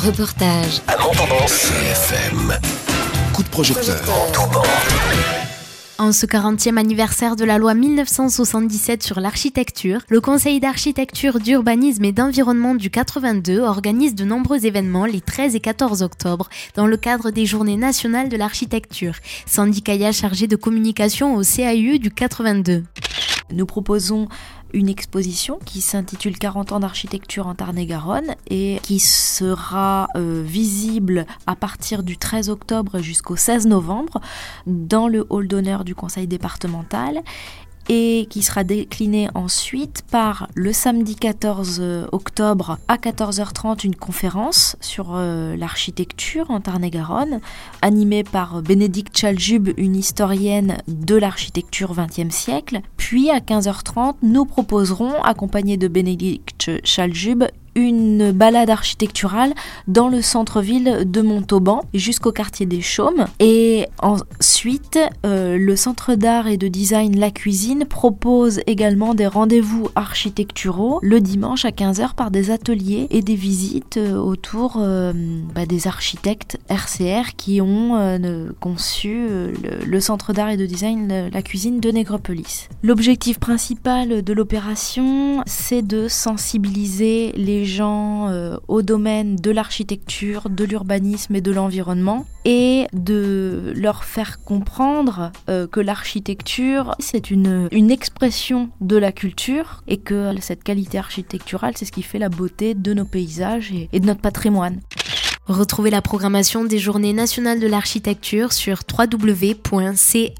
Reportage à Montauban. CFM. Coup de projecteur. Montauban. En ce 40e anniversaire de la loi 1977 sur l'architecture, le Conseil d'architecture, d'urbanisme et d'environnement du 82 organise de nombreux événements les 13 et 14 octobre dans le cadre des Journées nationales de l'architecture. Sandy Kaya, chargée de communication au CAUE du 82. Nous proposons une exposition qui s'intitule 40 ans d'architecture en Tarn-et-Garonne et qui sera visible à partir du 13 octobre jusqu'au 16 novembre dans le hall d'honneur du conseil départemental et qui sera déclinée ensuite par le samedi 14 octobre à 14h30 une conférence sur l'architecture en Tarn-et-Garonne animée par Bénédicte Chaljub, une historienne de l'architecture XXe siècle. Puis à 15h30, nous proposerons, accompagnés de Bénédicte Chaljub, une balade architecturale dans le centre-ville de Montauban jusqu'au quartier des Chaumes. Et ensuite, le centre d'art et de design La Cuisine propose également des rendez-vous architecturaux le dimanche à 15h par des ateliers et des visites autour des architectes RCR qui ont conçu le centre d'art et de design La Cuisine de Nègrepelisse. L'objectif principal de l'opération, c'est de sensibiliser les gens au domaine de l'architecture, de l'urbanisme et de l'environnement et de leur faire comprendre que l'architecture c'est une expression de la culture et que cette qualité architecturale c'est ce qui fait la beauté de nos paysages et de notre patrimoine. Retrouvez la programmation des Journées nationales de l'architecture sur www.caue.fr.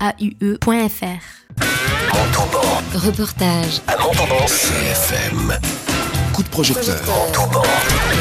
Montauban. Reportage À Montauban. CFM. Coup de projecteur. Montauban.